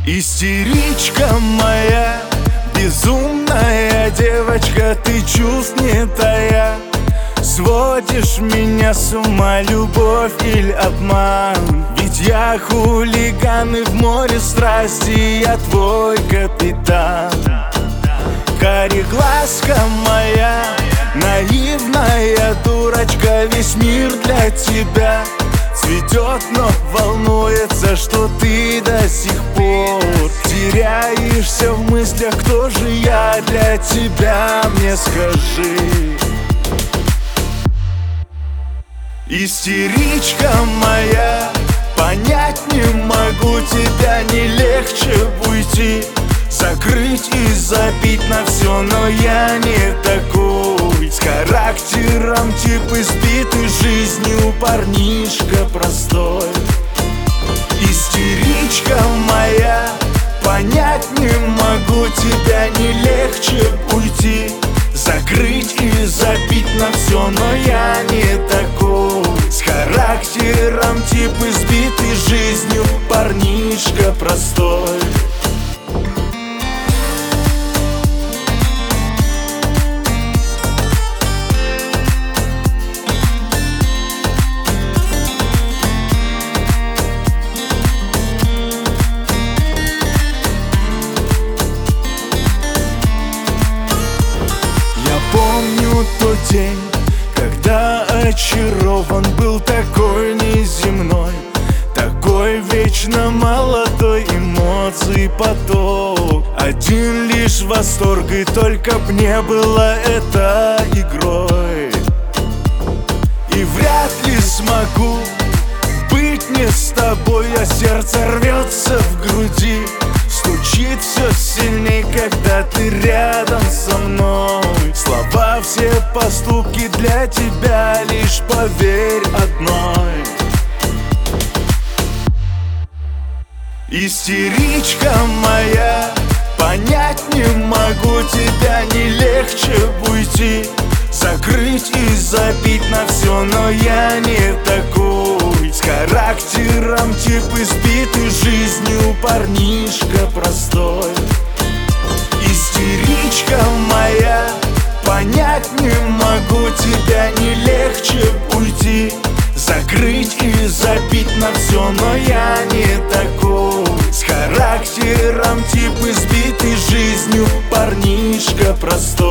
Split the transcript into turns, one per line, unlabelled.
Истеричка моя, безумная девочка, ты чувств не тая. Сводишь меня с ума, любовь или обман? Ведь я хулиган, и в море страсти я твой капитан. Кареглазка моя, наивная дурочка, весь мир для тебя цветет, но волнуется, что ты до сих пор теряешься в мыслях. Кто же я для тебя, мне скажи? Истеричка моя, понять не могу тебя, не легче уйти, закрыть и забить на все, но я не такой. С характером тип избитый жизнью парнишка простой. Истеричка моя, понять не могу тебя, не легче уйти, закрыть и забить на все, но я не такой. С характером тип избитый жизнью парнишка простой. Помню тот день, когда очарован был, такой неземной, такой вечно молодой, эмоций поток, один лишь восторг, и только б не было это игрой. И вряд ли смогу быть не с тобой, а сердце рвется в груди, стучит все сильней, когда ты рядом со мной. Слова, все поступки для тебя, лишь поверь одной. Истеричка моя, понять не могу тебя, не легче уйти, закрыть и забить на все, но я не такой. С характером тип избитый жизнью парнишка простой. Истеричка моя, понять не могу тебя, не легче уйти, закрыть и забить на все, но я не такой. С характером тип избитый жизнью парнишка простой.